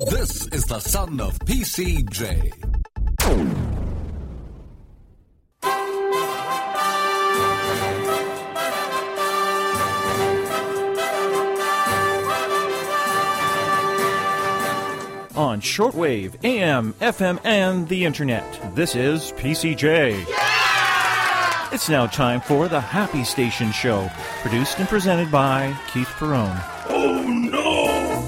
This is the son of PCJ. On shortwave, AM, FM, and the internet, this is PCJ. Yeah! It's now time for the Happy Station Show, produced and presented by Keith Perrone. Oh no!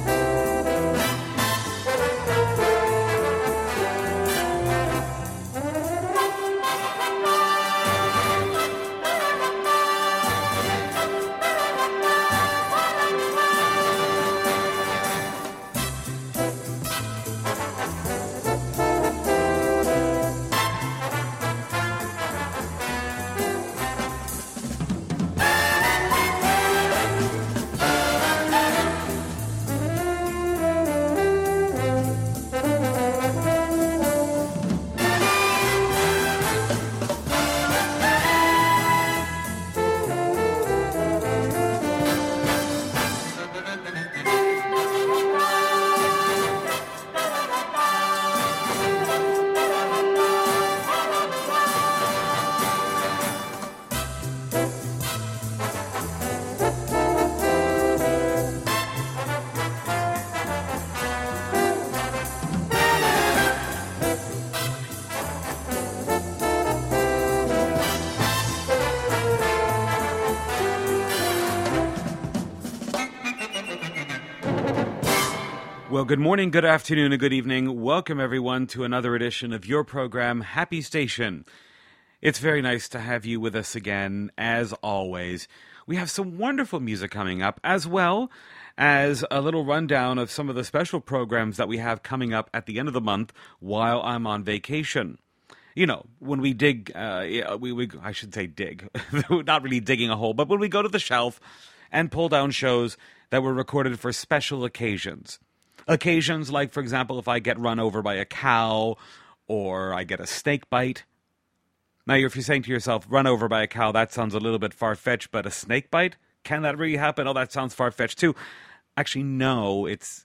Well, good morning, good afternoon, and good evening. Welcome, everyone, to another edition of your program, Happy Station. It's very nice to have you with us again, as always. We have some wonderful music coming up, as well as a little rundown of some of the special programs that we have coming up at the end of the month while I'm on vacation. You know, when we dig, I should say dig, not really digging a hole, but when we go to the shelf and pull down shows that were recorded for special occasions. Occasions like, for example, if I get run over by a cow or I get a snake bite. Now, if you're saying to yourself, run over by a cow, that sounds a little bit far-fetched, but a snake bite? Can that really happen? Oh, that sounds far-fetched too. Actually, no, it's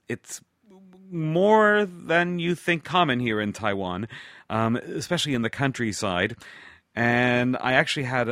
more than you think common here in Taiwan, especially in the countryside. And I actually had...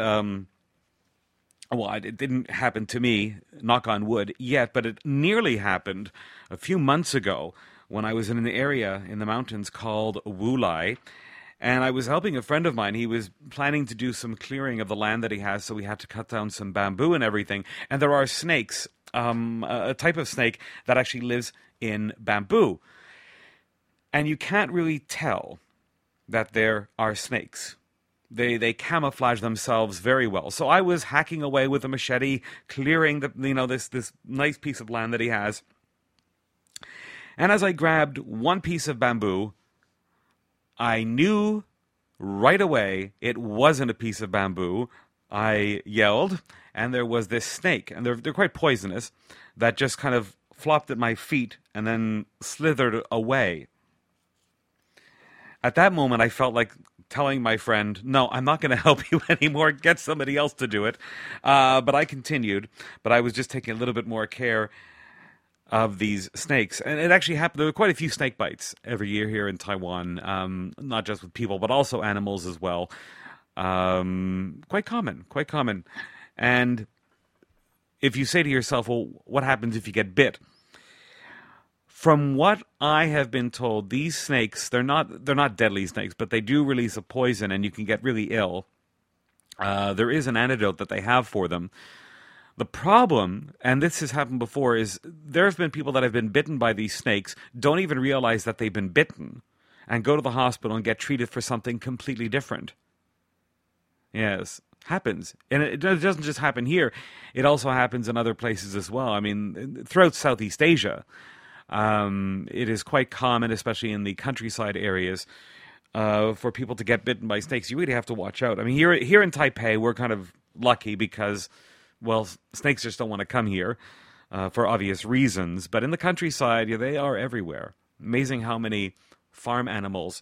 Well, it didn't happen to me, knock on wood, yet, but it nearly happened a few months ago when I was in an area in the mountains called Wulai, and I was helping a friend of mine. He was planning to do some clearing of the land that he has, so we had to cut down some bamboo and everything, and there are snakes, a type of snake that actually lives in bamboo, and you can't really tell that there are snakes. They camouflage themselves very well. So I was hacking away with a machete, clearing this nice piece of land that he has. And as I grabbed one piece of bamboo, I knew right away it wasn't a piece of bamboo. I yelled, and there was this snake, and they're quite poisonous, that just kind of flopped at my feet and then slithered away. At that moment, I felt like telling my friend, no, I'm not going to help you anymore, get somebody else to do it. But I continued, but I was just taking a little bit more care of these snakes. And it actually happened, there were quite a few snake bites every year here in Taiwan, not just with people, but also animals as well. Quite common. And if you say to yourself, well, what happens if you get bit? From what I have been told, these snakes, they're not deadly snakes, but they do release a poison and you can get really ill. There is an antidote that they have for them. The problem, and this has happened before, is there have been people that have been bitten by these snakes, don't even realize that they've been bitten, and go to the hospital and get treated for something completely different. Yes, happens. And it doesn't just happen here. It also happens in other places as well. I mean, throughout Southeast Asia. It is quite common, especially in the countryside areas, for people to get bitten by snakes. You really have to watch out. I mean, here in Taipei, we're kind of lucky because, well, snakes just don't want to come here for obvious reasons. But in the countryside, they are everywhere. Amazing how many farm animals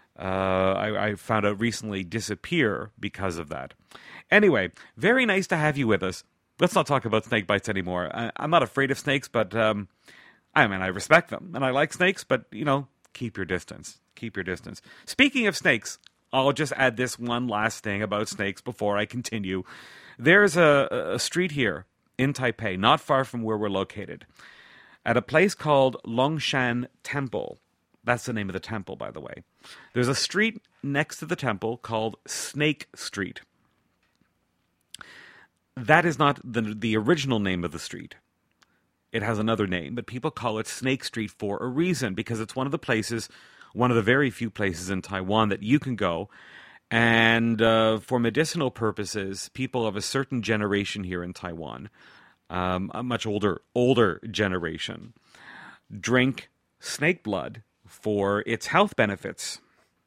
I found out recently disappear because of that. Anyway, very nice to have you with us. Let's not talk about snake bites anymore. I'm not afraid of snakes, but I mean, I respect them, and I like snakes, but, keep your distance. Keep your distance. Speaking of snakes, I'll just add this one last thing about snakes before I continue. There's a street here in Taipei, not far from where we're located, at a place called Longshan Temple. That's the name of the temple, by the way. There's a street next to the temple called Snake Street. That is not the original name of the street. It has another name, but people call it Snake Street for a reason, because it's one of the very few places in Taiwan that you can go, and for medicinal purposes, people of a certain generation here in Taiwan, a much older generation, drink snake blood for its health benefits.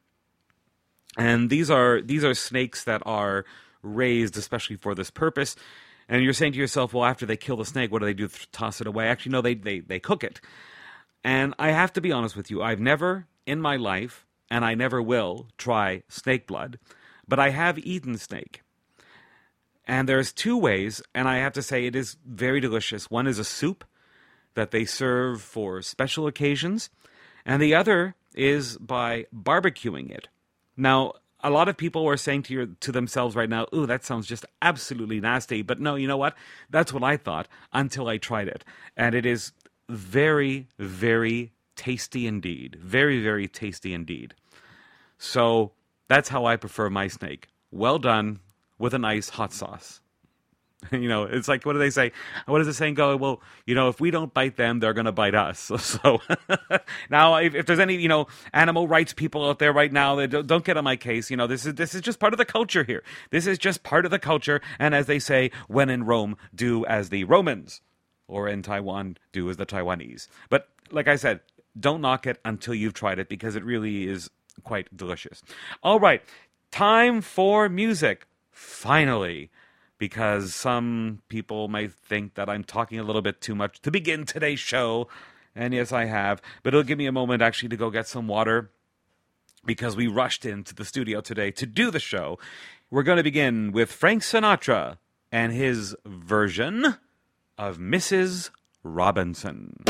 And these are snakes that are raised especially for this purpose. And you're saying to yourself, well, after they kill the snake, what do they do? Toss it away? Actually, no, they cook it. And I have to be honest with you, I've never in my life, and I never will, try snake blood, but I have eaten snake. And there's two ways, and I have to say it is very delicious. One is a soup that they serve for special occasions, and the other is by barbecuing it. Now, a lot of people are saying to themselves right now, ooh, that sounds just absolutely nasty. But no, you know what? That's what I thought until I tried it. And it is very, very tasty indeed. Very, very tasty indeed. So that's how I prefer my snake. Well done with a nice hot sauce. It's like, what do they say? What does the saying go? Well, if we don't bite them, they're going to bite us. So now, if there's any, animal rights people out there right now, that don't get on my case. This is just part of the culture here. This is just part of the culture. And as they say, when in Rome, do as the Romans, or in Taiwan, do as the Taiwanese. But like I said, don't knock it until you've tried it, because it really is quite delicious. All right, time for music. Finally. Because some people may think that I'm talking a little bit too much to begin today's show. And yes, I have. But it'll give me a moment actually to go get some water, because we rushed into the studio today to do the show. We're going to begin with Frank Sinatra and his version of Mrs. Robinson.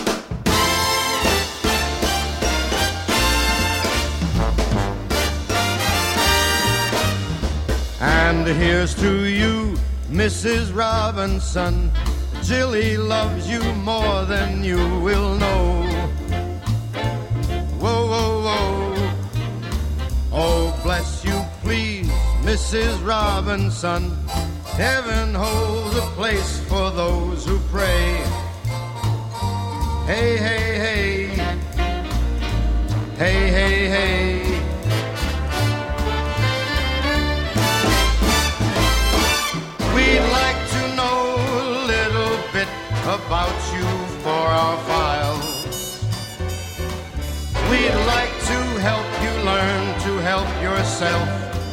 And here's to you, Mrs. Robinson. Jilly loves you more than you will know. Whoa, whoa, whoa. Oh, bless you, please, Mrs. Robinson. Heaven holds a place for those who pray. Hey, hey, hey. Hey, hey, hey. We'd like to know a little bit about you for our files. We'd like to help you learn to help yourself.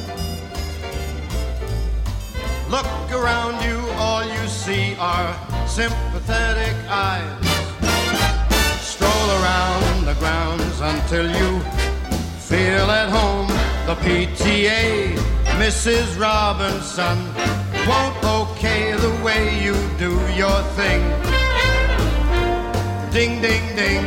Look around you, all you see are sympathetic eyes. Stroll around the grounds until you feel at home. The PTA, Mrs. Robinson, won't okay the way you do your thing. Ding, ding, ding.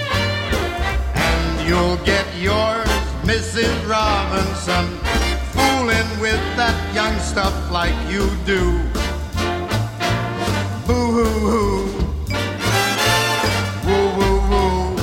And you'll get yours, Mrs. Robinson, fooling with that young stuff like you do. Boo-hoo-hoo. Woo-woo-woo.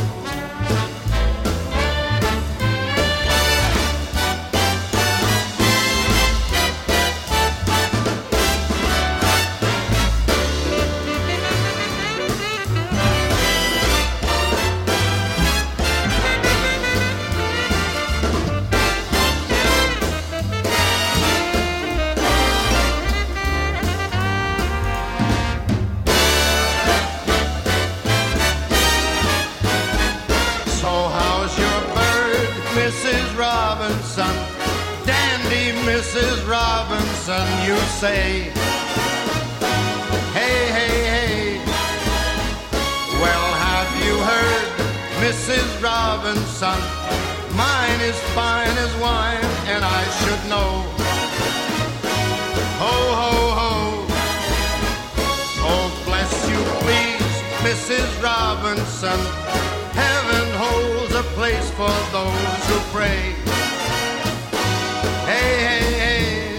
Mrs. Robinson, you say. Hey, hey, hey. Well, have you heard, Mrs. Robinson? Mine is fine as wine, and I should know. Ho, ho, ho. Oh, bless you, please, Mrs. Robinson. Heaven holds a place for those who pray. Hey, hey, hey.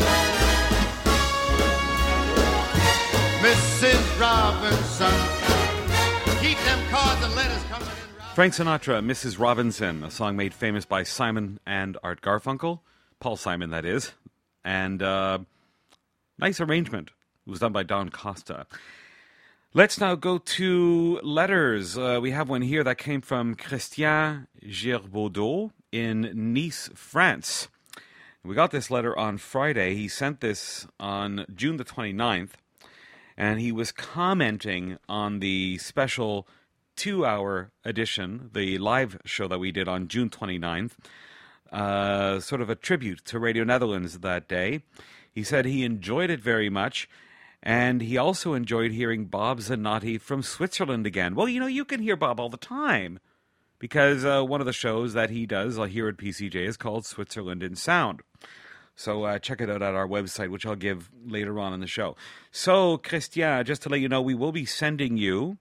Mrs. Robinson. Keep them cards and letters coming in. Frank Sinatra, Mrs. Robinson, a song made famous by Simon and Art Garfunkel. Paul Simon, that is. And nice arrangement. It was done by Don Costa. Let's now go to letters. We have one here that came from Christian Gerbaudot in Nice, France. We got this letter on Friday. He sent this on June the 29th, and he was commenting on the special 2-hour edition, the live show that we did on June 29th, sort of a tribute to Radio Netherlands that day. He said he enjoyed it very much, and he also enjoyed hearing Bob Zanotti from Switzerland again. Well, you can hear Bob all the time, because one of the shows that he does here at PCJ is called Switzerland in Sound. So check it out at our website, which I'll give later on in the show. So, Christian, just to let you know, we will be sending you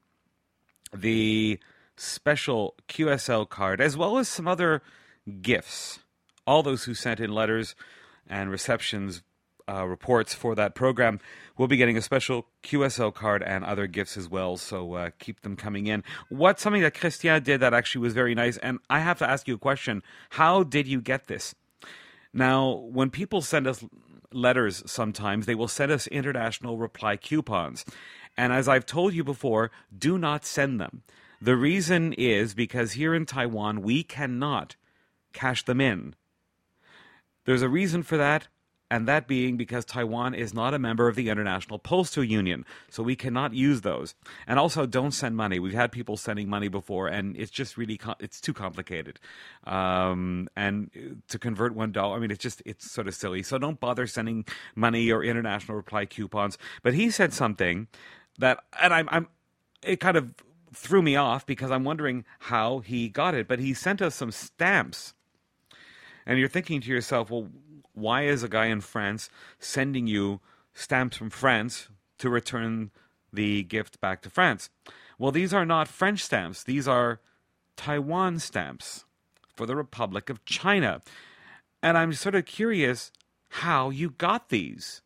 the special QSL card, as well as some other gifts. All those who sent in letters and receptions reports for that program will be getting a special QSL card and other gifts as well, so keep them coming in. What's something that Christian did that actually was very nice, and I have to ask you a question. How did you get this? Now, when people send us letters sometimes, they will send us international reply coupons. And as I've told you before, do not send them. The reason is because here in Taiwan, we cannot cash them in. There's a reason for that, and that being because Taiwan is not a member of the International Postal Union, so we cannot use those. And also, don't send money. We've had people sending money before, and it's just really, it's too complicated. And to convert $1, I mean, it's sort of silly. So don't bother sending money or international reply coupons. But he said something that, and it kind of threw me off because I'm wondering how he got it. But he sent us some stamps. And you're thinking to yourself, well, why is a guy in France sending you stamps from France to return the gift back to France? Well, these are not French stamps. These are Taiwan stamps for the Republic of China. And I'm sort of curious how you got these.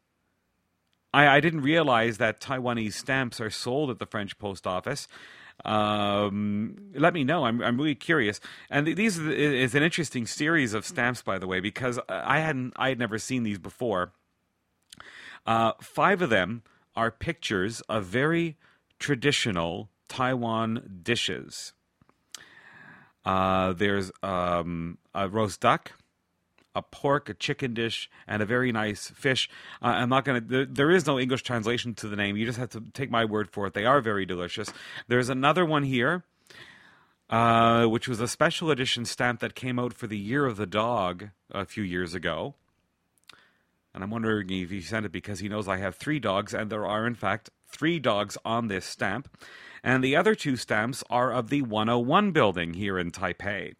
I didn't realize that Taiwanese stamps are sold at the French post office. Let me know. I'm really curious. And these is an interesting series of stamps, by the way, because I had never seen these before. 5 of them are pictures of very traditional Taiwan dishes. There's a roast duck, a pork, a chicken dish, and a very nice fish. I'm not going to... There is no English translation to the name. You just have to take my word for it. They are very delicious. There's another one here, which was a special edition stamp that came out for the Year of the Dog a few years ago. And I'm wondering if he sent it because he knows I have 3 dogs, and there are, in fact, 3 dogs on this stamp. And the other 2 stamps are of the 101 building here in Taipei.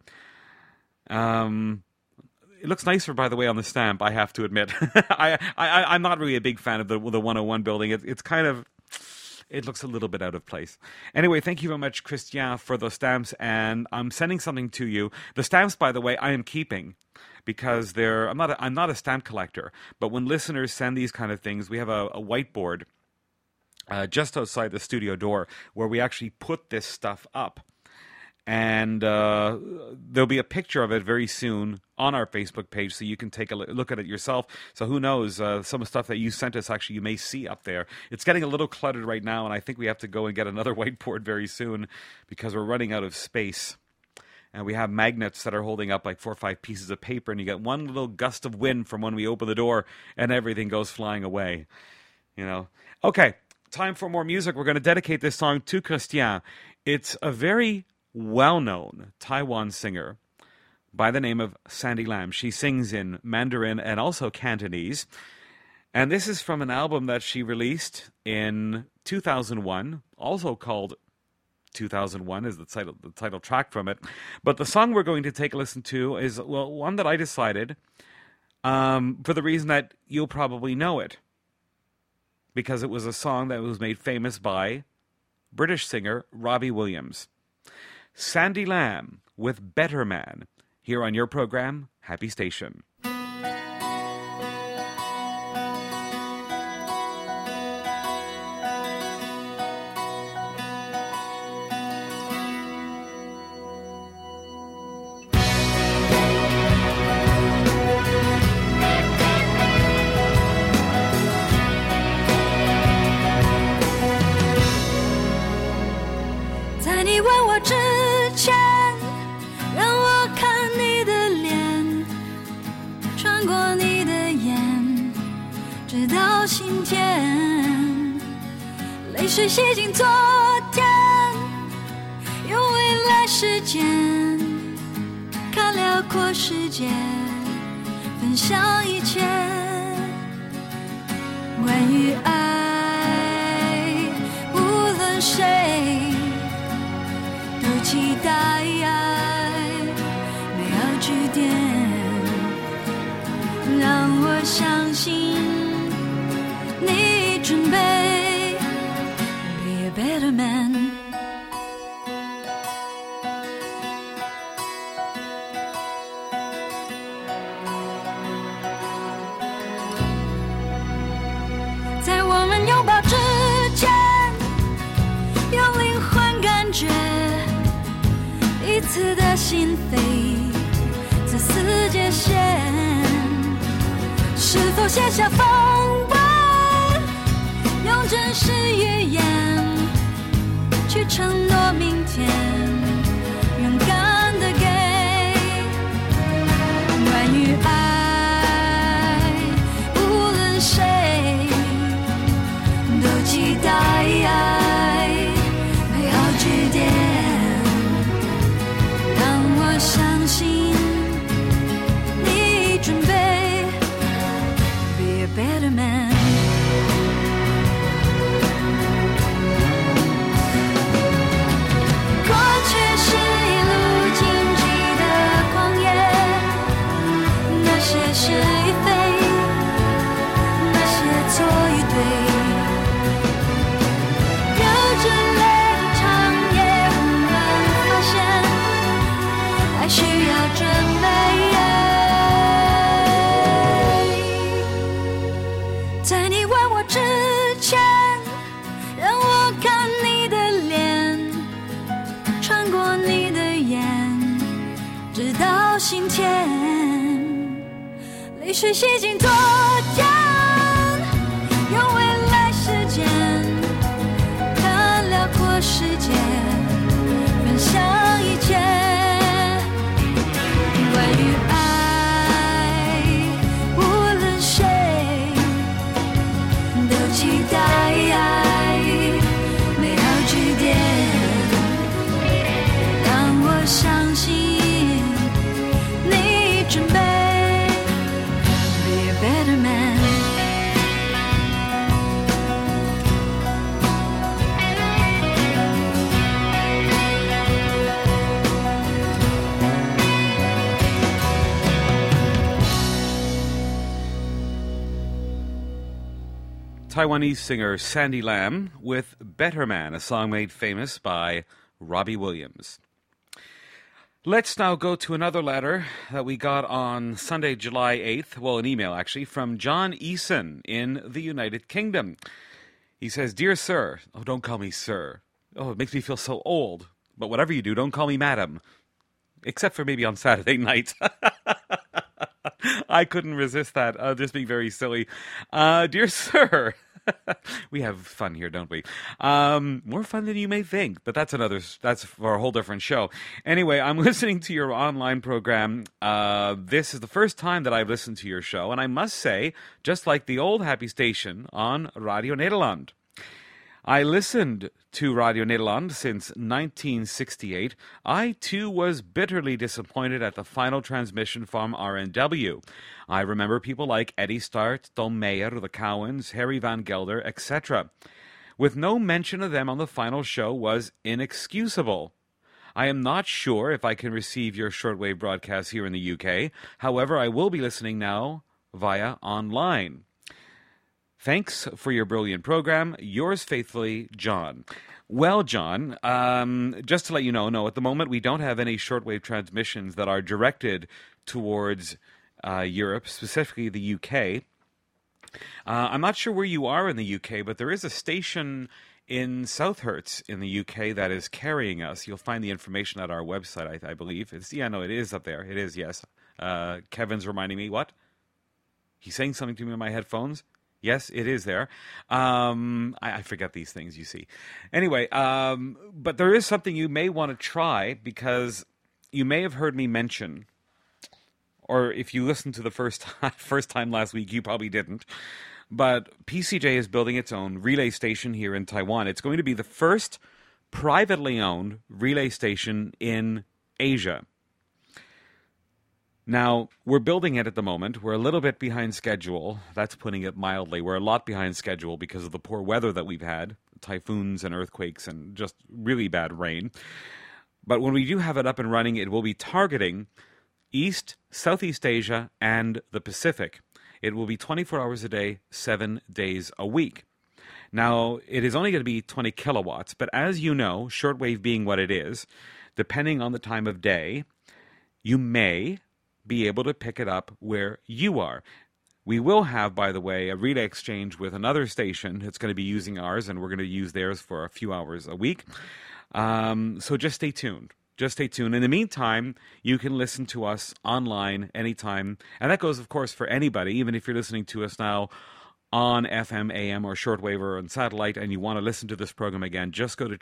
It looks nicer, by the way, on the stamp, I have to admit. I'm not really a big fan of the 101 building. It's kind of... It looks a little bit out of place. Anyway, thank you very much, Christian, for those stamps, and I'm sending something to you. The stamps, by the way, I am keeping because I'm not a stamp collector, but when listeners send these kind of things, we have a whiteboard just outside the studio door where we actually put this stuff up. And there'll be a picture of it very soon on our Facebook page, so you can take a look at it yourself. So who knows, some of the stuff that you sent us, actually, you may see up there. It's getting a little cluttered right now, and I think we have to go and get another whiteboard very soon because we're running out of space. And we have magnets that are holding up like 4 or 5 pieces of paper, and you get one little gust of wind from when we open the door, and everything goes flying away. You know. Okay, time for more music. We're going to dedicate this song to Christian. It's a very well-known Taiwan singer by the name of Sandy Lam. She sings in Mandarin and also Cantonese. And this is from an album that she released in 2001, also called 2001 is the title track from it. But the song we're going to take a listen to is, well, one that I decided for the reason that you'll probably know it. Because it was a song that was made famous by British singer Robbie Williams. Sandy Lamb with Better Man, here on your program, Happy Station. 泪水洗净昨天，用未来时间看辽阔世界，分享一切关于爱，无论谁都期待美好句点，让我相信你准备 be a better man。 在我们拥抱之前，用灵魂感觉彼此的心扉，这世界线是否写下风波，用真实语言去承诺明天，勇敢的给关于爱，无论谁都期待美好句点，让我相信你准备 be a better man。 过去是一路荆棘的旷野，那些是与非，那些错与对，流着泪的长夜，我们发现还需要准备。在你问我之前，让我看你的脸，穿过你的眼，直到心田，泪水洗净昨天，用未来时间看辽阔世界，分享一切关于爱，无论谁都期待美好句点，让我相信你准备 be a better man。 Taiwanese singer Sandy Lamb with Better Man, a song made famous by Robbie Williams. Let's now go to another letter that we got on Sunday, July 8th. Well, an email, actually, from John Eason in the United Kingdom. He says, Dear Sir, oh, don't call me Sir. Oh, it makes me feel so old. But whatever you do, don't call me Madam. Except for maybe on Saturday night. I couldn't resist that. Just being very silly. Dear Sir, we have fun here, don't we? More fun than you may think, but that's for a whole different show. Anyway, I'm listening to your online program. This is the first time that I've listened to your show, and I must say, just like the old Happy Station on Radio Nederland. I listened to Radio Nederland since 1968. I, too, was bitterly disappointed at the final transmission from RNW. I remember people like Eddie Start, Tom Meyer, the Cowens, Harry Van Gelder, etc. With no mention of them on the final show was inexcusable. I am not sure if I can receive your shortwave broadcast here in the UK. However, I will be listening now via online. Thanks for your brilliant program. Yours faithfully, John. Well, John, just to let you know, no, at the moment we don't have any shortwave transmissions that are directed towards Europe, specifically the UK. I'm not sure where you are in the UK, but there is a station in Southherts in the UK that is carrying us. You'll find the information at our website, I believe. It is up there. It is, yes. Kevin's reminding me, what? He's saying something to me in my headphones? Yes, it is there. I forget these things, you see. Anyway, but there is something you may want to try, because you may have heard me mention, or if you listened to the first time last week, you probably didn't, but PCJ is building its own relay station here in Taiwan. It's going to be the first privately owned relay station in Asia. Now, we're building it at the moment. We're a little bit behind schedule. That's putting it mildly. We're a lot behind schedule because of the poor weather that we've had, typhoons and earthquakes and just really bad rain. But when we do have it up and running, it will be targeting East, Southeast Asia, and the Pacific. It will be 24 hours a day, 7 days a week. Now, it is only going to be 20 kilowatts, but as you know, shortwave being what it is, depending on the time of day, you may be able to pick it up where you are. We will have, by the way, a relay exchange with another station that's going to be using ours, and we're going to use theirs for a few hours a week. So just stay tuned. Just stay tuned. In the meantime, you can listen to us online anytime. And that goes, of course, for anybody, even if you're listening to us now on FM, AM, or shortwave, or on satellite, and you want to listen to this program again, just go to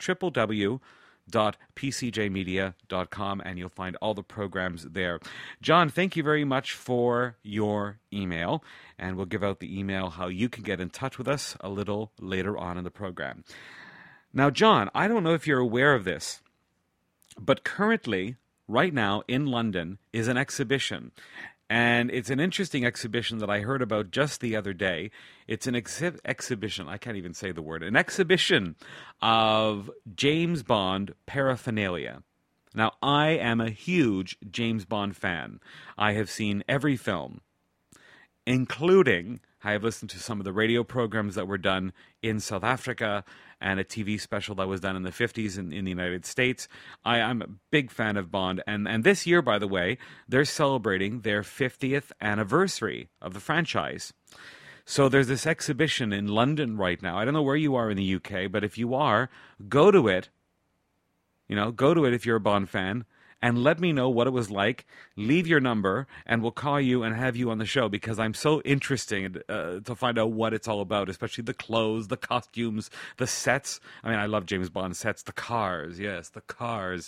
www.pcjmedia.com and you'll find all the programs there. John, thank you very much for your email, and we'll give out the email how you can get in touch with us a little later on in the program. Now, John, I don't know if you're aware of this, but currently, right now in London, is an exhibition. And it's an interesting exhibition that I heard about just the other day. It's an exhibition, I can't even say the word, an exhibition of James Bond paraphernalia. Now, I am a huge James Bond fan. I have seen every film, including, I have listened to some of the radio programs that were done in South Africa and a TV special that was done in the 50s in the United States. I'm a big fan of Bond. And this year, by the way, they're celebrating their 50th anniversary of the franchise. So there's this exhibition in London right now. I don't know where you are in the UK, but if you are, go to it. You know, go to it if you're a Bond fan, and let me know what it was like. Leave your number, and we'll call you and have you on the show, because I'm so interested to find out what it's all about, especially the clothes, the costumes, the sets. I mean, I love James Bond sets. The cars, yes, the cars.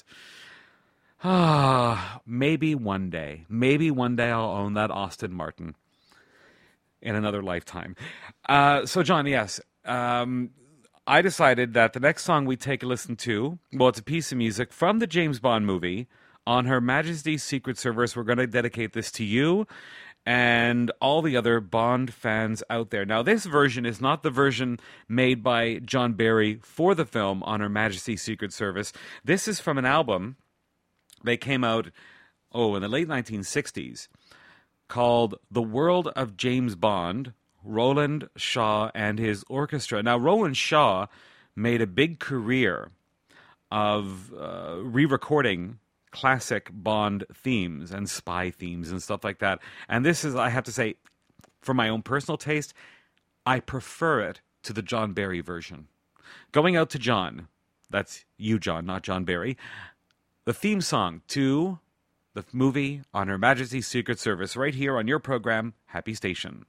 Maybe one day I'll own that Aston Martin in another lifetime. So, John, yes, I decided that the next song we take a listen to, well, it's a piece of music from the James Bond movie, On Her Majesty's Secret Service. We're going to dedicate this to you and all the other Bond fans out there. Now, this version is not the version made by John Barry for the film On Her Majesty's Secret Service. This is from an album that came out, in the late 1960s, called The World of James Bond, Roland Shaw and his orchestra. Now, Roland Shaw made a big career of re-recording classic Bond themes and spy themes and stuff like that. And this is, I have to say, for my own personal taste, I prefer it to the John Barry version. Going out to John, that's you, John, not John Barry, the theme song to the movie On Her Majesty's Secret Service, right here on your program, Happy Station.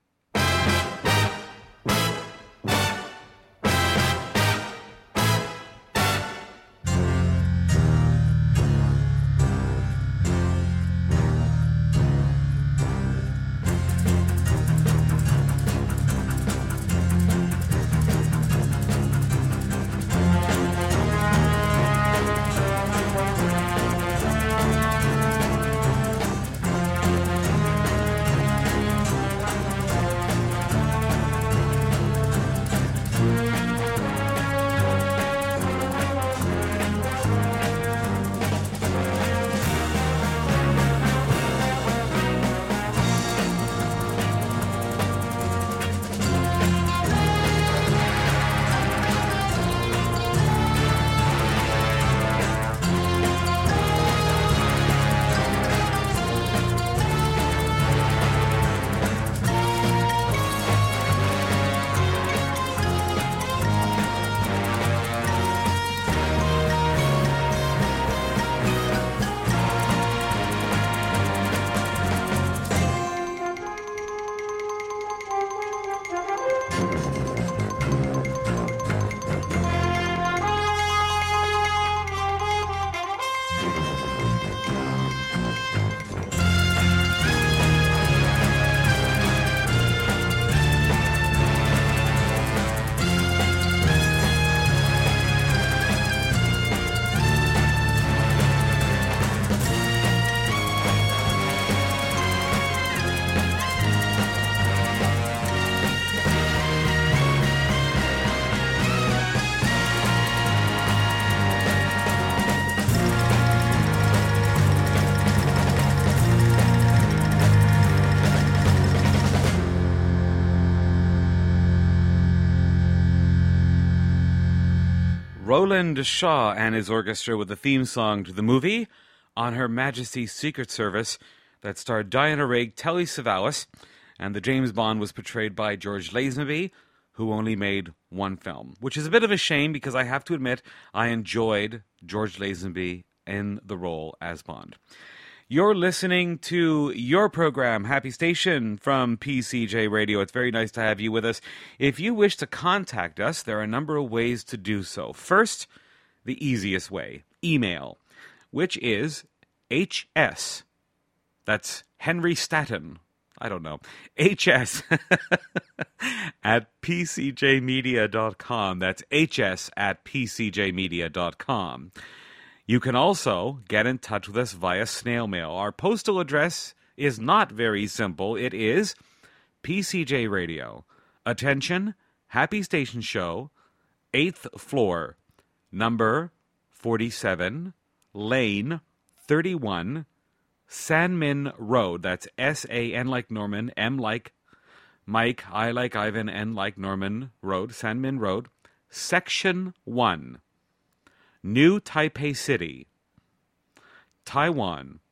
Roland Shaw and his orchestra with the theme song to the movie On Her Majesty's Secret Service that starred Diana Rigg, Telly Savalas, and the James Bond was portrayed by George Lazenby, who only made one film, which is a bit of a shame because I have to admit I enjoyed George Lazenby in the role as Bond. You're listening to your program, Happy Station, from PCJ Radio. It's very nice to have you with us. If you wish to contact us, there are a number of ways to do so. First, the easiest way, email, which is HS. That's Henry Stanton. I don't know. HS at pcjmedia.com. That's HS at pcjmedia.com. You can also get in touch with us via snail mail. Our postal address is not very simple. It is PCJ Radio. Attention, Happy Station Show, 8th floor, number 47, Lane 31, Sanmin Road. That's S-A-N like Norman, M like Mike, I like Ivan, N like Norman Road, Sanmin Road, Section 1. New Taipei City, Taiwan,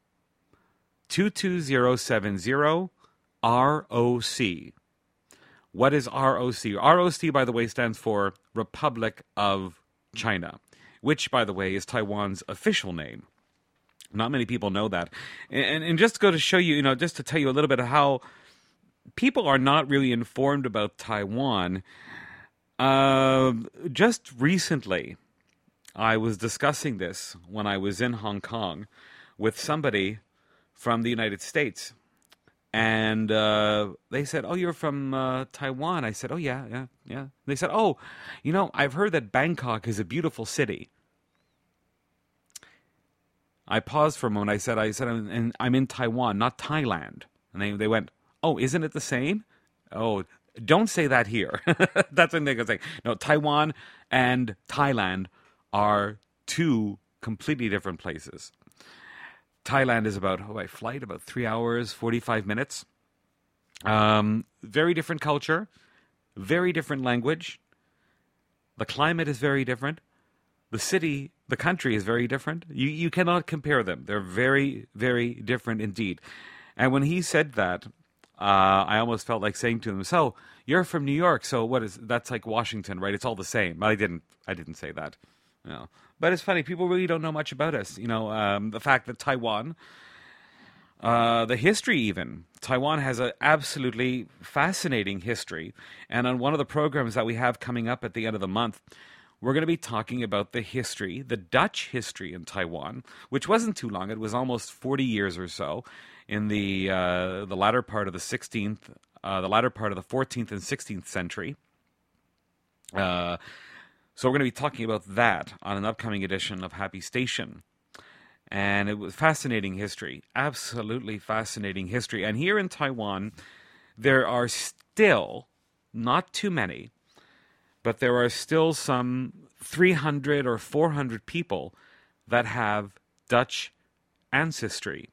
22070 ROC. What is ROC? ROC, by the way, stands for Republic of China, which, by the way, is Taiwan's official name. Not many people know that. And just to go to show you, just to tell you a little bit of how people are not really informed about Taiwan, just recently, I was discussing this when I was in Hong Kong with somebody from the United States. And they said, oh, you're from Taiwan. I said, oh, yeah. They said, oh, I've heard that Bangkok is a beautiful city. I paused for a moment. I said, I'm in Taiwan, not Thailand. And they went, oh, isn't it the same? Oh, don't say that here. That's what they're going to say. No, Taiwan and Thailand are two completely different places. Thailand is by flight, about 3 hours, 45 minutes. Very different culture, very different language. The climate is very different. The country is very different. You cannot compare them. They're very, very different indeed. And when he said that, I almost felt like saying to him, so you're from New York, so that's like Washington, right? It's all the same. But I didn't say that. No. But it's funny, people really don't know much about us. The fact that Taiwan, the history even, Taiwan has an absolutely fascinating history. And on one of the programs that we have coming up at the end of the month, we're going to be talking about the history, the Dutch history in Taiwan, which wasn't too long. It was almost 40 years or so in the latter part of the 14th and 16th century. So we're going to be talking about that on an upcoming edition of Happy Station. And it was fascinating history, absolutely fascinating history. And here in Taiwan, there are still, not too many, but there are still some 300 or 400 people that have Dutch ancestry.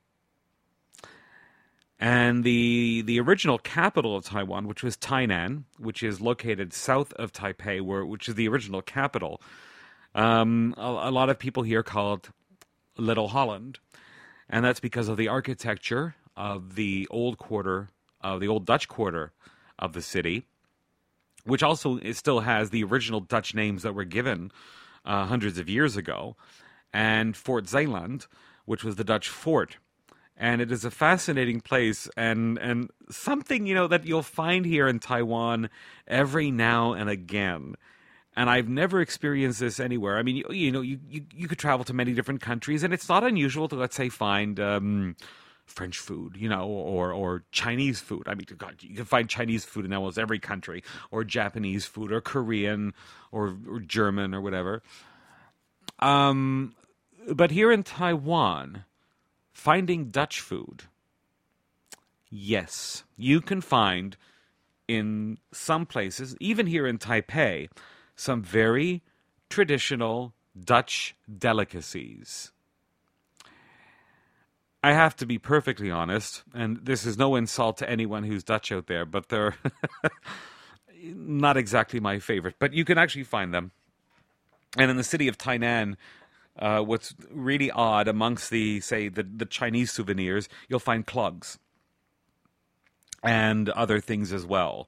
And the original capital of Taiwan, which was Tainan, which is located south of Taipei, which is the original capital, a lot of people here call it Little Holland. And that's because of the architecture of the old Dutch quarter of the city, which also still has the original Dutch names that were given hundreds of years ago, and Fort Zeeland, which was the Dutch fort. And it is a fascinating place, and something, that you'll find here in Taiwan every now and again. And I've never experienced this anywhere. I mean, you could travel to many different countries, and it's not unusual to, let's say, find French food, or Chinese food. I mean, God, you can find Chinese food in almost every country, or Japanese food, or Korean, or German, or whatever. But here in Taiwan, finding Dutch food, yes, you can find in some places, even here in Taipei, some very traditional Dutch delicacies. I have to be perfectly honest, and this is no insult to anyone who's Dutch out there, but they're not exactly my favorite. But you can actually find them. And in the city of Tainan, what's really odd amongst the Chinese souvenirs, you'll find clogs and other things as well.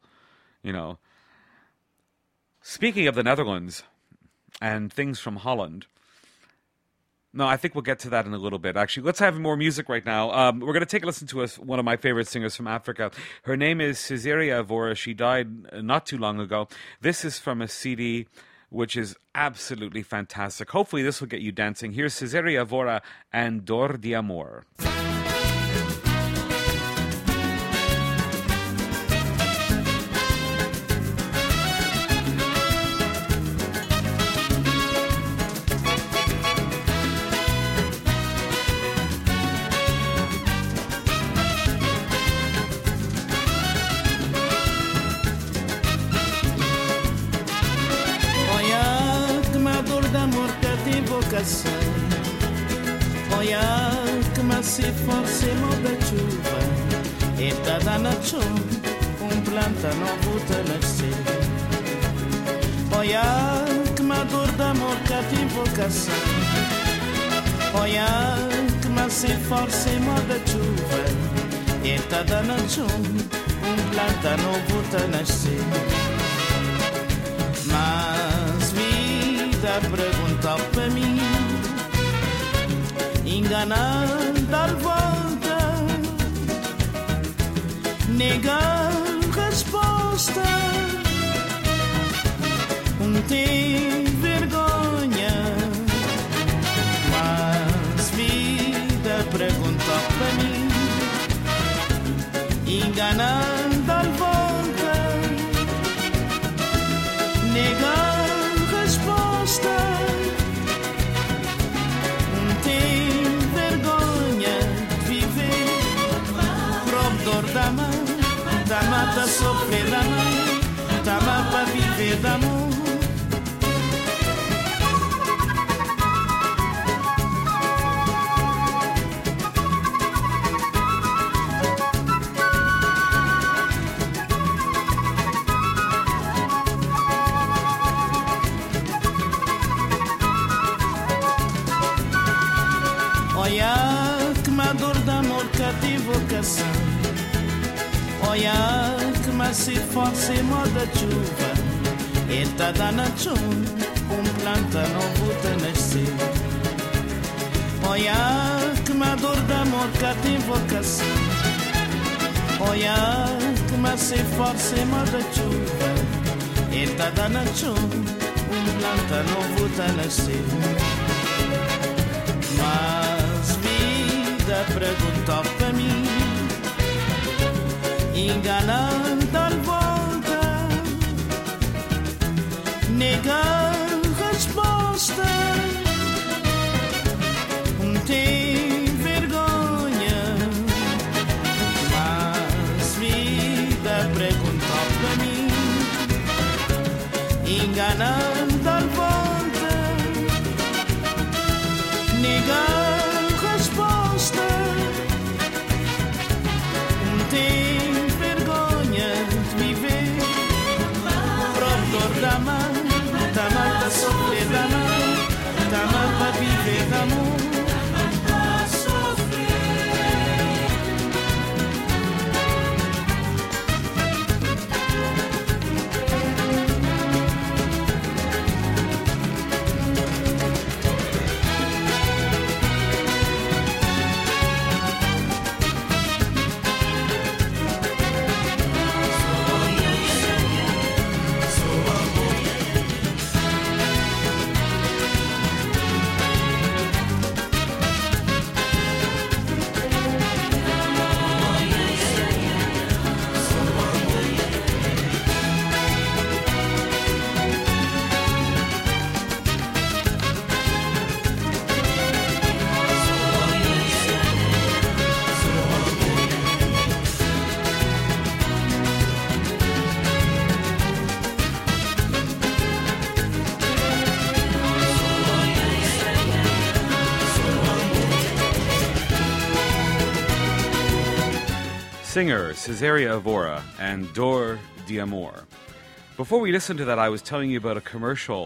Speaking of the Netherlands and things from Holland. No, I think we'll get to that in a little bit. Actually, let's have more music right now. We're going to take a listen to one of my favorite singers from Africa. Her name is Cesaria Evora. She died not too long ago. This is from a CD which is absolutely fantastic. Hopefully this will get you dancing. Here's Cesaria Evora and Dor de Amor. Olha como se fosse uma chuva e tá dando chuva, planta novo tá nascer. Olha como a dor da amor cativa o coração. Olha como se fosse uma chuva e tá dando chuva, planta novo tá nascer. Mas vida pergunta para mim, enganando a volta, negar resposta, tem vergonha. Mas vida pergunta para mim, enganando a volta, negar resposta, tem vergonha de viver. Prove dor da mão, da mata sofrer da mão, da mata viver da mão. Olha que a dor de amor cativa o coração. Olha que se força e moda chuva e tá dando chuva, planta novo tá nascer. Olha que a dor de amor cativa o coração. Olha que se força e moda chuva e tá dando chuva, planta novo tá nascer. Mas vida perguntou para mim, enganando a volta, negar resposta, tem vergonha. Mas vida perguntou para mim, enganando a volta, negar resposta, tem vergonha de viver. Prove dor da mão, da mata sofrer da mão, da mata viver da mão. Singer Cesaria Evora and Dor de Amor. Before we listened to that, I was telling you about a commercial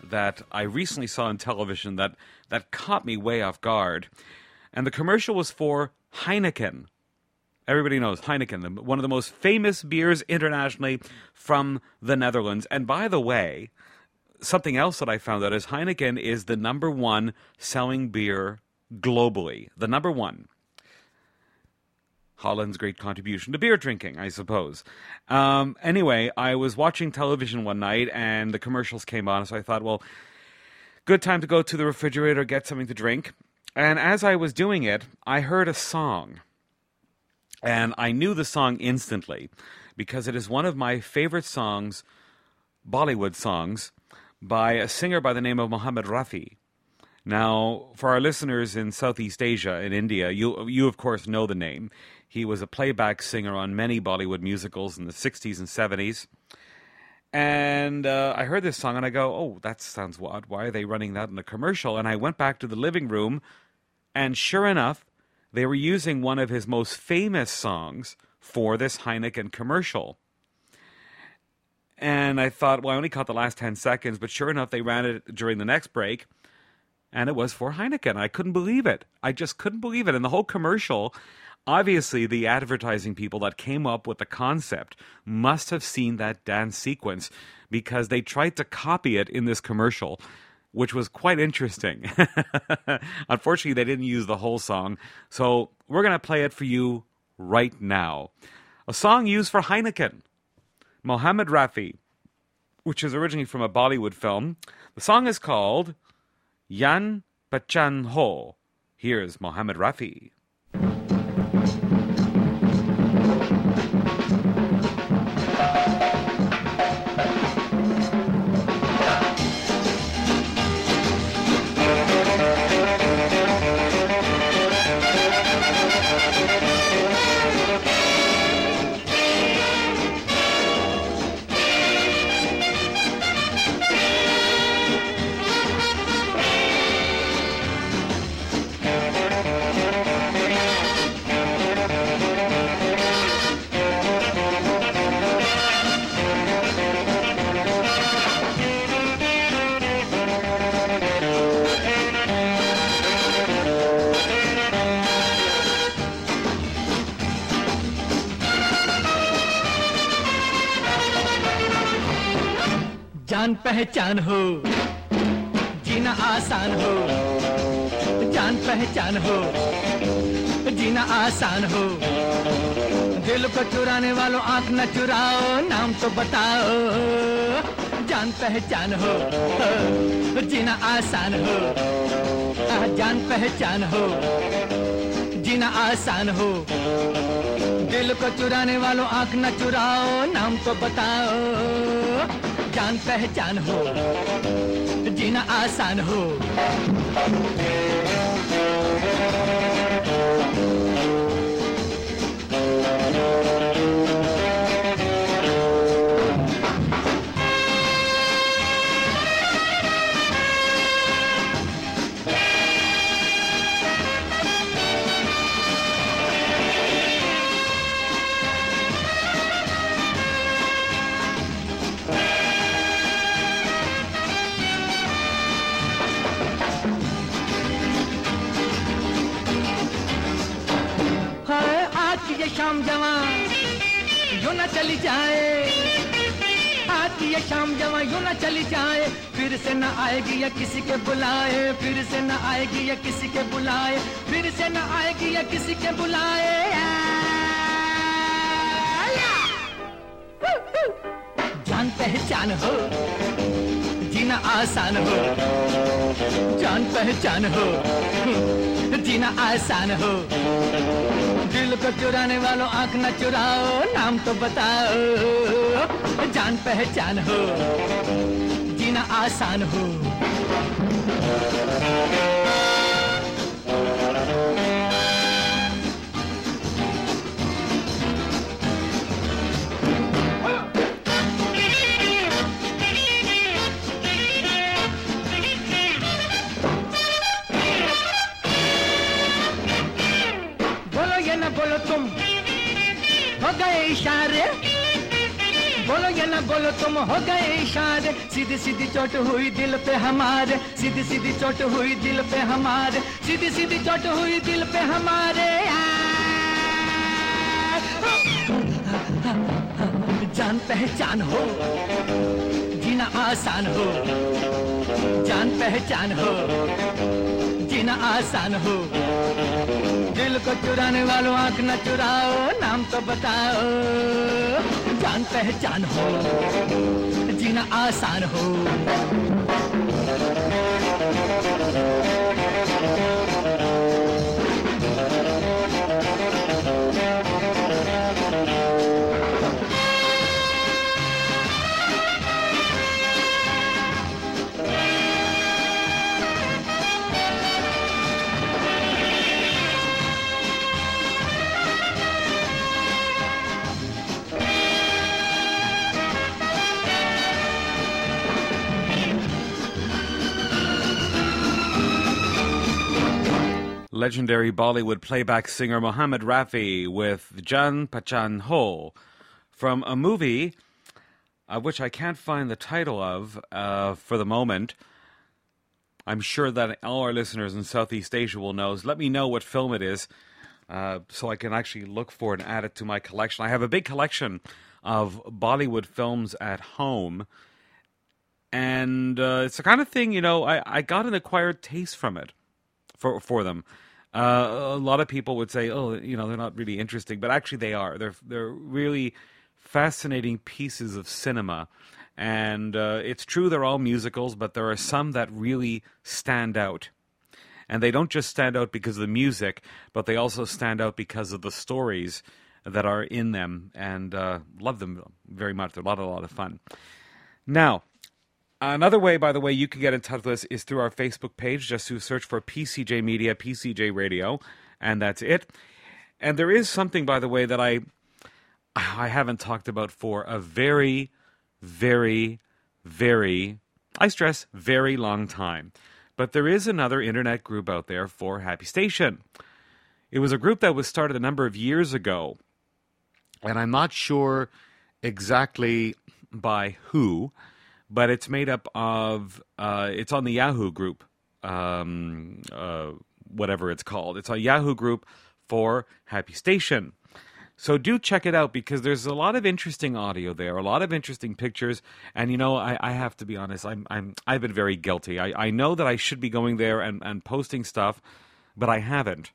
that I recently saw on television that caught me way off guard. And the commercial was for Heineken. Everybody knows Heineken, one of the most famous beers internationally from the Netherlands. And by the way, something else that I found out is Heineken is the number one selling beer globally. The number one. Holland's great contribution to beer drinking, I suppose. Anyway, I was watching television one night and the commercials came on, so I thought, well, good time to go to the refrigerator, get something to drink. And as I was doing it, I heard a song. And I knew the song instantly because it is one of my favorite songs, Bollywood songs, by a singer by the name of Mohammed Rafi. Now, for our listeners in Southeast Asia, in India, you of course know the name. He was a playback singer on many Bollywood musicals in the 60s and 70s. And I heard this song and I go, oh, that sounds odd. Why are they running that in a commercial? And I went back to the living room and sure enough, they were using one of his most famous songs for this Heineken commercial. And I thought, well, I only caught the last 10 seconds, but sure enough, they ran it during the next break, and it was for Heineken. I couldn't believe it. I just couldn't believe it. And the whole commercial, obviously the advertising people that came up with the concept must have seen that dance sequence because they tried to copy it in this commercial, which was quite interesting. Unfortunately, they didn't use the whole song, so we're going to play it for you right now. A song used for Heineken, Mohammed Rafi, which is originally from a Bollywood film. The song is called Yan Pachan Ho. Here's Mohammed Rafi. जान पहचान हो जीना आसान हो जान पहचान हो जीना आसान हो दिल को चुराने वालों आंख न चुराओ नाम तो बताओ जान पहचान हो जीना आसान हो जान पहचान हो जीना आसान हो दिल को चुराने वालों आंख न चुराओ नाम तो बताओ जान पहचान हो जीना आसान हो शाम जवां यूं न चली जाए आज की ये शाम जवां यूं न चली जाए फिर से न आएगी या किसी के बुलाए फिर से न आएगी या किसी के बुलाए फिर से न आएगी या किसी के बुलाए जान पहचान हो जीना आसान हो जान पहचान हो जीना आसान हो दिल को चुराने वालों आंख न चुराओ नाम तो बताओ जान पहचान हो जीना आसान हो बोलो ये न बोलो तुम हो गए इशारे बोलो या ना बोलो तुम हो गए इशारे सीधी सीधी चोट हुई दिल पे हमारे सीधी सीधी चोट हुई दिल पे हमारे सीधी सीधी चोट हुई दिल पे हमारे जान पहचान हो जीना आसान हो जान पहचान हो जीना आसान हो दिल को चुराने वालों आंख न चुराओ नाम तो बताओ जान पहचान हो जीना आसान हो Legendary Bollywood playback singer Mohammed Rafi with Jaan Pehchan Ho from a movie which I can't find the title of for the moment. I'm sure that all our listeners in Southeast Asia will know. So let me know what film it is so I can actually look for it and add it to my collection. I have a big collection of Bollywood films at home. And it's the kind of thing, I got an acquired taste from it for them. A lot of people would say, oh, they're not really interesting, but actually they are. They're really fascinating pieces of cinema. And it's true they're all musicals, but there are some that really stand out. And they don't just stand out because of the music, but they also stand out because of the stories that are in them. And love them very much. They're a lot of fun. Now, another way, by the way, you can get in touch with us is through our Facebook page. Just to search for PCJ Media, PCJ Radio, and that's it. And there is something, by the way, that I haven't talked about for a very, very, very, I stress, very long time. But there is another internet group out there for Happy Station. It was a group that was started a number of years ago, and I'm not sure exactly by who, but it's made up of, it's on the Yahoo group, whatever it's called. It's a Yahoo group for Happy Station. So do check it out because there's a lot of interesting audio there, a lot of interesting pictures. And, I have to be honest, I've been very guilty. I know that I should be going there and posting stuff, but I haven't.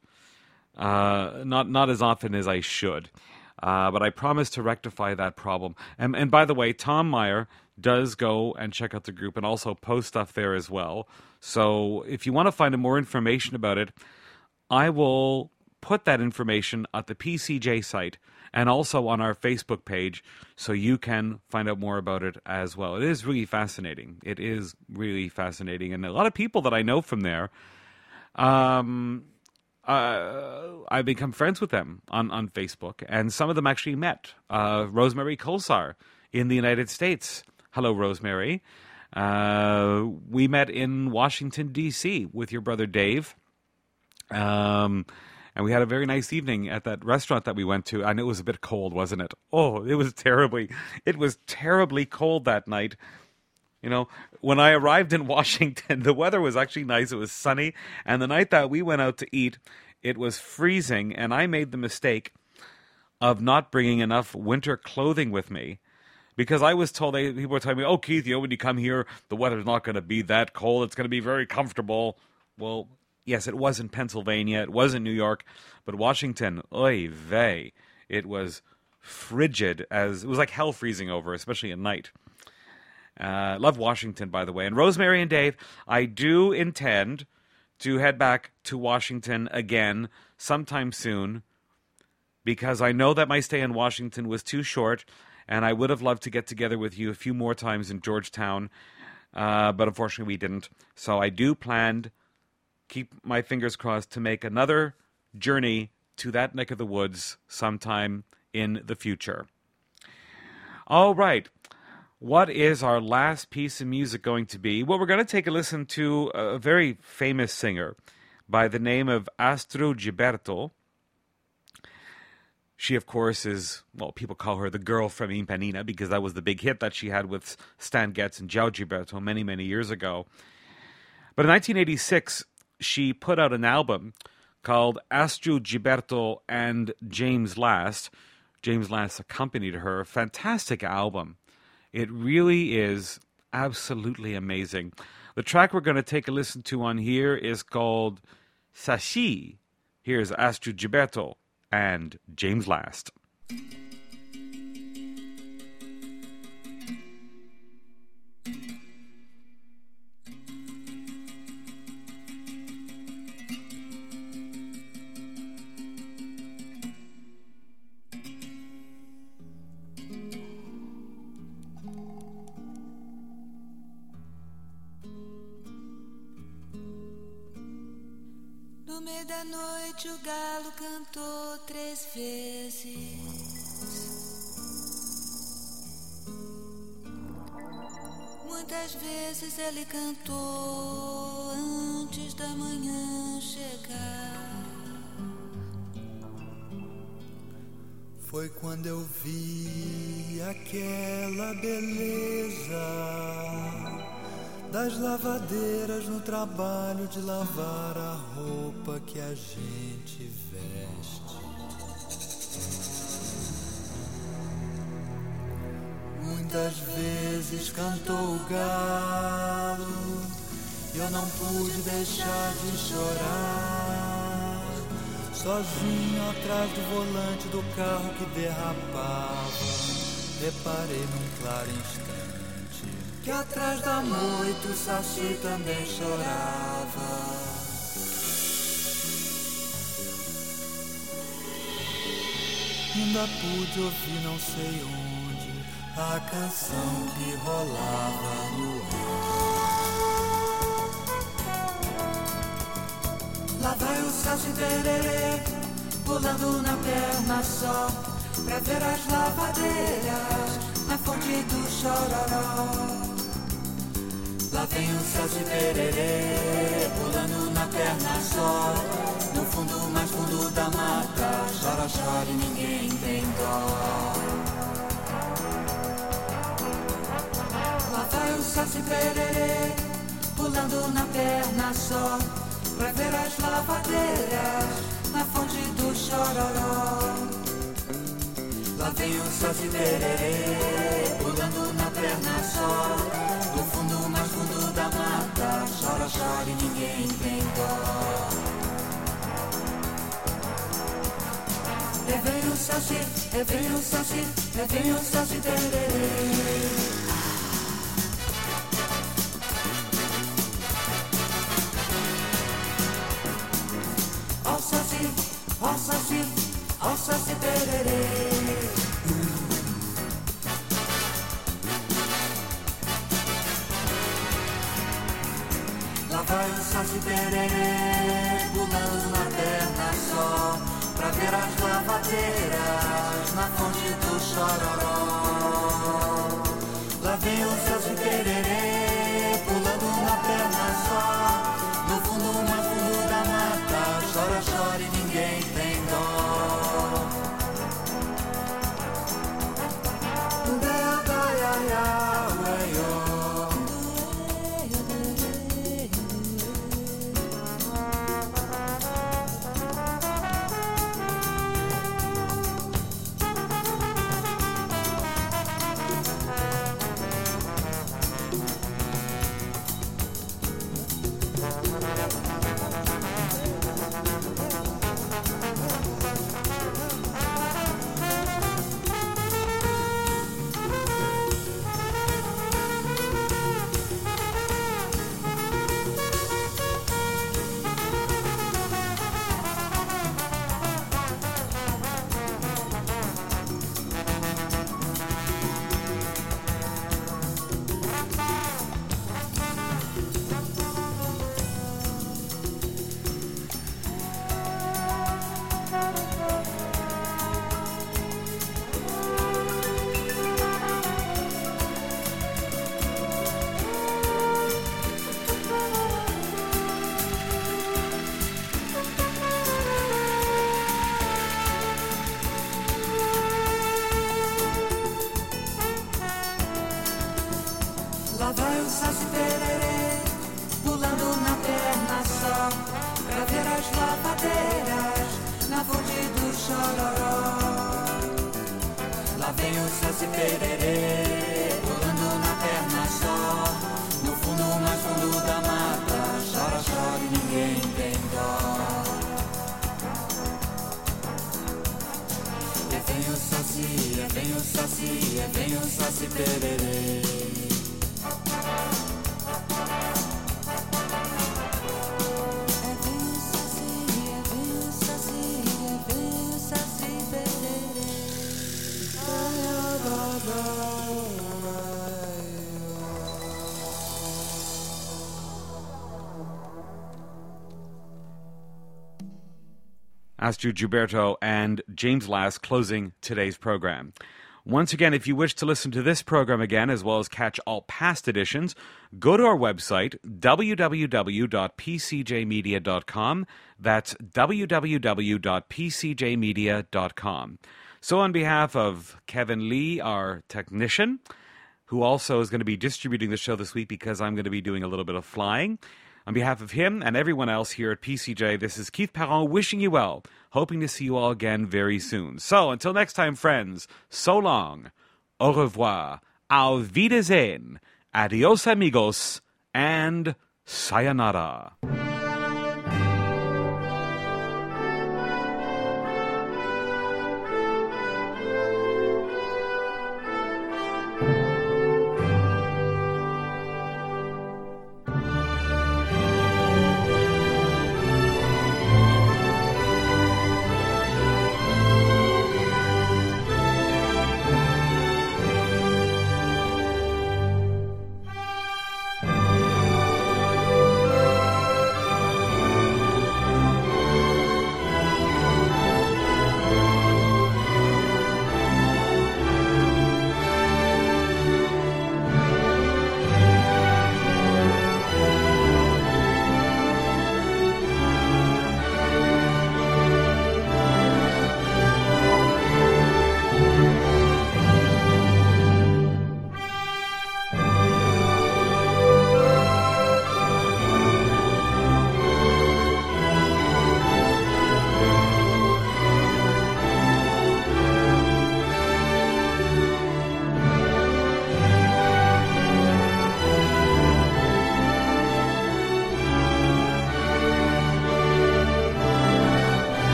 Not as often as I should. But I promise to rectify that problem. And by the way, Tom Meyer does go and check out the group and also post stuff there as well. So if you want to find more information about it, I will put that information at the PCJ site and also on our Facebook page so you can find out more about it as well. It is really fascinating. It is really fascinating. And a lot of people that I know from there, I've become friends with them on Facebook, and some of them actually met. Rosemary Kolsar in the United States. Hello, Rosemary. We met in Washington, D.C. with your brother Dave. And we had a very nice evening at that restaurant that we went to. And it was a bit cold, wasn't it? Oh, it was terribly cold that night. When I arrived in Washington, the weather was actually nice. It was sunny. And the night that we went out to eat, it was freezing. And I made the mistake of not bringing enough winter clothing with me. Because I was told, people were telling me, oh, Keith, when you come here, the weather's not going to be that cold. It's going to be very comfortable. Well, yes, it was in Pennsylvania. It was in New York. But Washington, oy vey, it was frigid. It was like hell freezing over, especially at night. Love Washington, by the way. And Rosemary and Dave, I do intend to head back to Washington again sometime soon because I know that my stay in Washington was too short, and I would have loved to get together with you a few more times in Georgetown, but unfortunately we didn't. So I do plan, keep my fingers crossed, to make another journey to that neck of the woods sometime in the future. All right. What is our last piece of music going to be? Well, we're going to take a listen to a very famous singer by the name of Astrud Gilberto. She, of course, is, well, people call her the girl from Impanina because that was the big hit that she had with Stan Getz and João Gilberto many, many years ago. But in 1986, she put out an album called Astrid Gilberto and James Last. James Last accompanied her. A fantastic album. It really is absolutely amazing. The track we're going to take a listen to on here is called Saci. Here's Astrid Gilberto and James Last. No meio da noite o galo cantou 3 vezes. Muitas vezes ele cantou antes da manhã chegar. Foi quando eu vi aquela beleza das lavadeiras no trabalho de lavar a roupa que a gente veste. Muitas vezes cantou o galo e eu não pude deixar de chorar, sozinho atrás do volante do carro que derrapava. Reparei num claro instante que atrás da moita o Saci também chorava. Ainda pude ouvir não sei onde a canção que rolava no ar. Lá vai o Saci tererê, pulando na perna só, pra ver as lavadeiras na fonte do Chororó. Lá vem o Saci tererê, pulando na perna só, no fundo mais fundo da mata, chora, chora e ninguém tem dó. Lá vai o Saci tererê, pulando na perna só, pra ver as lavadeiras na fonte do Chororó. Lá vem o Saci tererê, pulando na perna só, no fundo mais fundo da mata, chora, chora e ninguém tem dó. Vem o Saci, vem o Saci, vem o Saci tererê. Ó Saci, ó Saci, ó Saci tererê. Lá vai o Saci tererê, pulando na perna só, pra ver as lavadeiras na fonte do Chororó. Lá vem o Saci tererê, pulando na perna só, no fundo mais fundo da mata, chora, chora e ninguém tem dó. Saci Pererê, pulando na perna só, pra ver as lavadeiras na fonte do Chororó. Lá vem o Saci Pererê, pulando na perna só, no fundo mais fundo da mata, chora, chora e ninguém tem dó. Vem o Saci, vem o Saci, vem o Saci Pererê. Astrid Gilberto and James Last closing today's program. Once again, if you wish to listen to this program again, as well as catch all past editions, go to our website, www.pcjmedia.com. That's www.pcjmedia.com. So on behalf of Kevin Lee, our technician, who also is going to be distributing the show this week because I'm going to be doing a little bit of flying, on behalf of him and everyone else here at PCJ, this is Keith Perron wishing you well, hoping to see you all again very soon. So, until next time, friends, so long, au revoir, auf Wiedersehen, adios amigos, and sayonara.